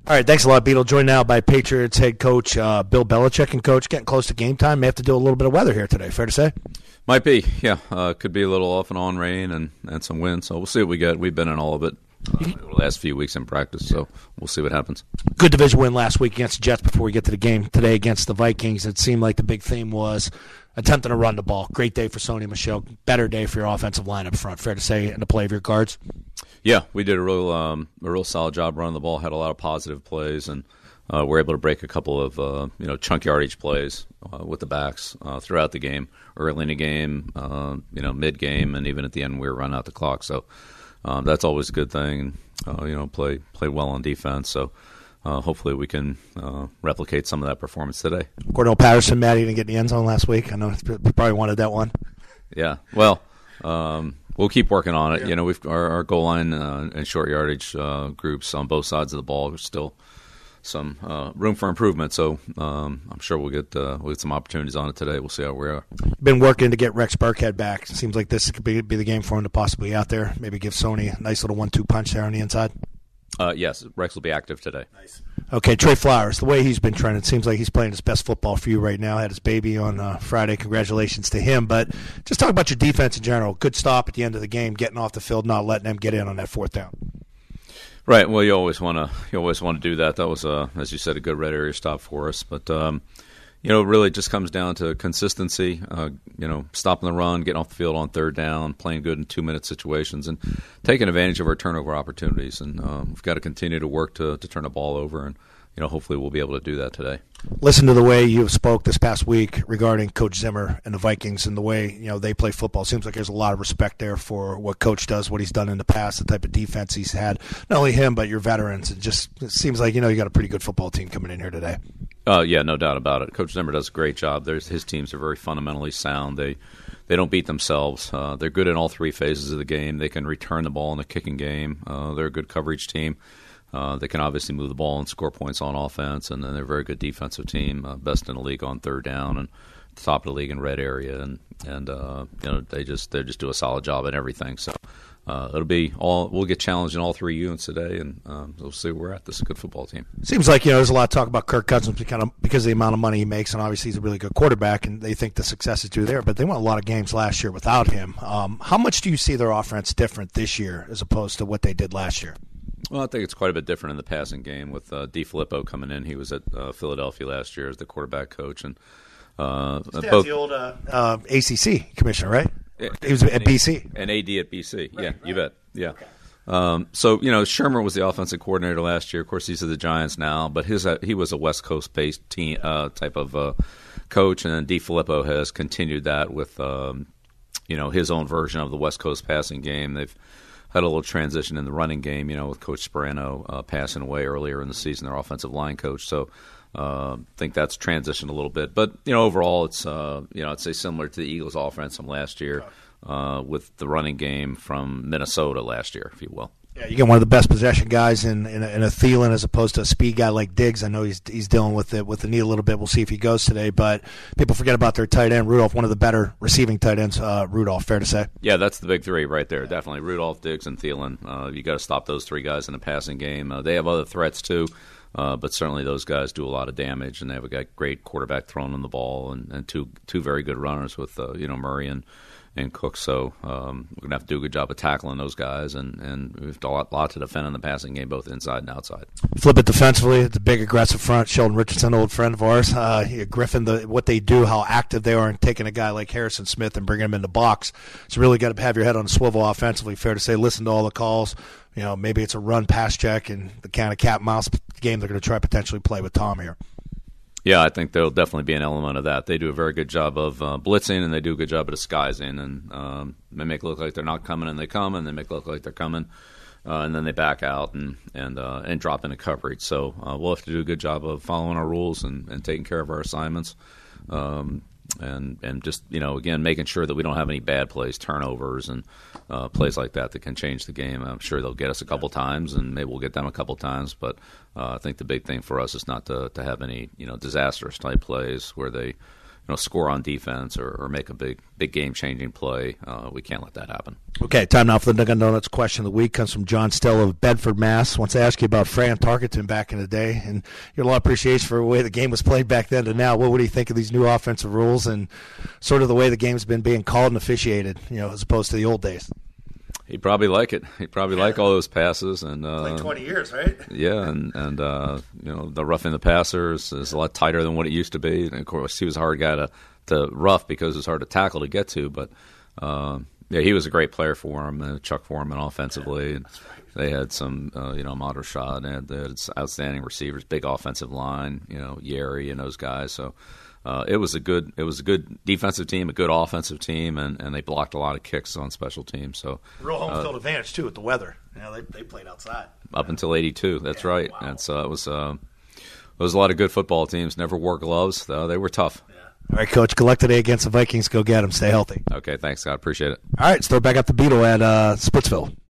All right, thanks a lot, Beetle. Joined now by Patriots head coach Bill Belichick. And, Coach, getting close to game time. May have to do a little bit of weather here today. Fair to say? Might be, yeah. Could be a little off and on rain and some wind. So we'll see what we get. We've been in all of it the last few weeks in practice, so we'll see what happens. Good division win last week against the Jets before we get to the game today against the Vikings. It seemed like the big theme was attempting to run the ball. Great day for Sony Michel. Better day for your offensive line up front. Fair to say, in the play of your guards? Yeah, we did a real solid job running the ball. Had a lot of positive plays, and we're able to break a couple of chunk yardage plays with the backs throughout the game, early in the game, mid game, and even at the end we were running out the clock. So that's always a good thing. Play well on defense. So hopefully we can replicate some of that performance today. Cordell Patterson, Matt, didn't get in the end zone last week. I know you probably wanted that one. Yeah, well. We'll keep working on it. Yeah. We've our goal line and short yardage groups on both sides of the ball. There's still some room for improvement, so I'm sure we'll get some opportunities on it today. We'll see how we are. Been working to get Rex Burkhead back. Seems like this could be the game for him to possibly be out there. Maybe give Sony a nice little 1-2 punch there on the inside. Yes, Rex will be active today. Nice. Okay, Trey Flowers, the way he's been trending, it seems like he's playing his best football for you right now. Had his baby on Friday. Congratulations to him. But just talk about your defense in general. Good stop at the end of the game, getting off the field, not letting them get in on that fourth down. Right. Well, you always want to do that. That was, as you said, a good red area stop for us. But it really just comes down to consistency. Stopping the run, getting off the field on third down, playing good in 2-minute situations, and taking advantage of our turnover opportunities. And we've got to continue to work to turn the ball over, and hopefully we'll be able to do that today. Listen to the way you spoke this past week regarding Coach Zimmer and the Vikings and the way they play football. Seems like there's a lot of respect there for what Coach does, what he's done in the past, the type of defense he's had. Not only him, but your veterans. It seems like you got a pretty good football team coming in here today. Yeah, no doubt about it. Coach Zimmer does a great job. His teams are very fundamentally sound. They don't beat themselves. They're good in all three phases of the game. They can return the ball in the kicking game. They're a good coverage team. They can obviously move the ball and score points on offense, and then they're a very good defensive team, best in the league on third down and top of the league in red area, and they just do a solid job at everything. So we'll get challenged in all three units today, and we'll see where we're at. This is a good football team. Seems like there's a lot of talk about Kirk Cousins because of the amount of money he makes, and obviously he's a really good quarterback, and they think the success is due there. But they won a lot of games last year without him. How much do you see their offense different this year as opposed to what they did last year? Well, I think it's quite a bit different in the passing game with DeFilippo coming in. He was at Philadelphia last year as the quarterback coach, and both the old ACC commissioner, right? He was at BC, and AD at BC. Right, yeah, right. You bet. Yeah. Okay. So Shermer was the offensive coordinator last year. Of course, he's at the Giants now, but he was a West Coast based team type of coach, and then DeFilippo has continued that with his own version of the West Coast passing game. They've had a little transition in the running game, with Coach Sperano passing away earlier in the season, their offensive line coach. So I think that's transitioned a little bit. But, overall it's, I'd say similar to the Eagles offense from last year with the running game from Minnesota last year, if you will. Yeah, you get one of the best possession guys in a Thielen as opposed to a speed guy like Diggs. I know he's dealing with the knee a little bit. We'll see if he goes today. But people forget about their tight end, Rudolph, one of the better receiving tight ends, Rudolph, fair to say. Yeah, that's the big three right there, definitely. Rudolph, Diggs, and Thielen. You got to stop those three guys in the passing game. They have other threats too, but certainly those guys do a lot of damage, and they have a great quarterback throwing them the ball and two very good runners with Murray and Cook, so we're going to have to do a good job of tackling those guys, and we've got a lot to defend in the passing game, both inside and outside. Flip it defensively, it's a big aggressive front. Sheldon Richardson, old friend of ours. Griffin, what they do, how active they are in taking a guy like Harrison Smith and bringing him in the box. So really got to have your head on a swivel offensively, fair to say. Listen to all the calls. Maybe it's a run-pass check and the kind of cat-mouse game they're going to try potentially play with Tom here. Yeah, I think there'll definitely be an element of that. They do a very good job of blitzing, and they do a good job of disguising. And they make it look like they're not coming, and they come, and they make it look like they're coming, and then they back out and drop into coverage. So we'll have to do a good job of following our rules and taking care of our assignments. And just, again, making sure that we don't have any bad plays, turnovers, and plays like that can change the game. I'm sure they'll get us a couple times, and maybe we'll get them a couple times. But I think the big thing for us is not to have any, disastrous type plays where they, score on defense or make a big game-changing play. We can't let that happen. Okay, time now for the Dunkin' Donuts question of the week. Comes from John Stella of Bedford, Mass. Wants to ask you about Fran Tarkenton back in the day, and you have a lot of appreciation for the way the game was played back then to now. What do you think of these new offensive rules and sort of the way the game's been being called and officiated, as opposed to the old days? He'd probably like it. He'd probably like all those passes and like 20 years, right? Yeah, and the roughing the passer is a lot tighter than what it used to be. And of course, he was a hard guy to rough because it was hard to tackle to get to. But he was a great player for him. Chuck Foreman offensively, yeah, and that's right. they had some Ahmad Rashad, and they had outstanding receivers, big offensive line, Yeri and those guys. So. It was a good defensive team, a good offensive team, and they blocked a lot of kicks on special teams. So real home field advantage too with the weather. They played outside up until '82. That's right. Wow. And so it was a lot of good football teams. Never wore gloves, though. They were tough. Yeah. All right, Coach. Good luck today against the Vikings. Go get them. Stay healthy. Okay, thanks, Scott. Appreciate it. All right, let's throw back up the Beetle at Splitsville.